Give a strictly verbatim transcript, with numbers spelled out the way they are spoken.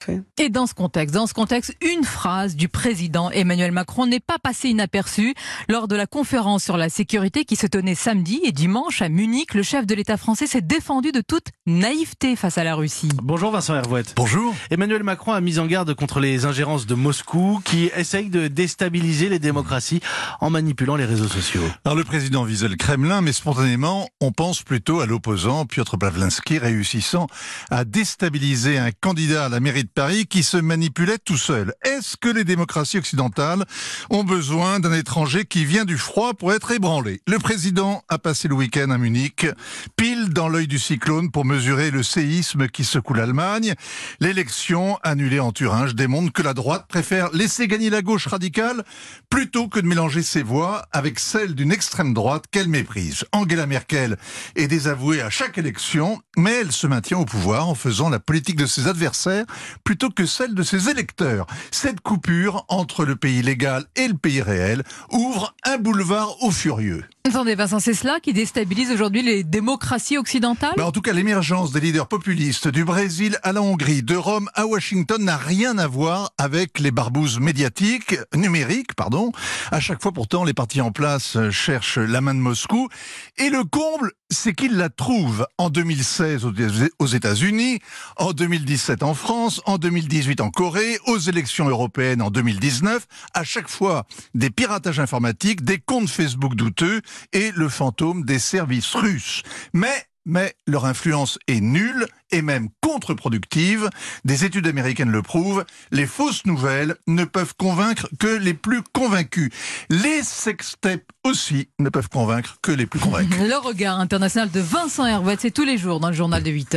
Et dans ce contexte, dans ce contexte, une phrase du président Emmanuel Macron n'est pas passée inaperçue. Lors de la conférence sur la sécurité qui se tenait samedi et dimanche à Munich, le chef de l'État français s'est défendu de toute naïveté face à la Russie. Bonjour Vincent Hervouette. Bonjour. Emmanuel Macron a mis en garde contre les ingérences de Moscou qui essayent de déstabiliser les démocraties en manipulant les réseaux sociaux. Alors le président visait le Kremlin, mais spontanément, on pense plutôt à l'opposant, Piotr Pawlenski, réussissant à déstabiliser un candidat à la mairie de Paris qui se manipulait tout seul. Est-ce que les démocraties occidentales ont besoin d'un étranger qui vient du froid pour être ébranlé? Le président a passé le week-end à Munich, pile dans l'œil du cyclone pour mesurer le séisme qui secoue l'Allemagne. L'élection annulée en Thuringe démontre que la droite préfère laisser gagner la gauche radicale plutôt que de mélanger ses voix avec celles d'une extrême droite qu'elle méprise. Angela Merkel est désavouée à chaque élection, mais elle se maintient au pouvoir en faisant la politique de ses adversaires plutôt que celle de ses électeurs. Cette coupure entre le pays légal et le pays réel ouvre un boulevard aux furieux. Attendez Vincent, c'est cela qui déstabilise aujourd'hui les démocraties occidentales? Bah en tout cas, l'émergence des leaders populistes du Brésil à la Hongrie, de Rome à Washington n'a rien à voir avec les barbouzes médiatiques, numériques, pardon. À chaque fois pourtant, les partis en place cherchent la main de Moscou. Et le comble, c'est qu'ils la trouvent en deux mille seize aux États-Unis, en deux mille dix-sept en France, en deux mille dix-huit en Corée, aux élections européennes en deux mille dix-neuf. À chaque fois, des piratages informatiques, des comptes Facebook douteux et le fantôme des services russes. Mais Mais leur influence est nulle et même contre-productive. Des études américaines le prouvent. Les fausses nouvelles ne peuvent convaincre que les plus convaincus. Les sextapes aussi ne peuvent convaincre que les plus convaincus. Le regard international de Vincent Hervouette, c'est tous les jours dans le journal de huit heures.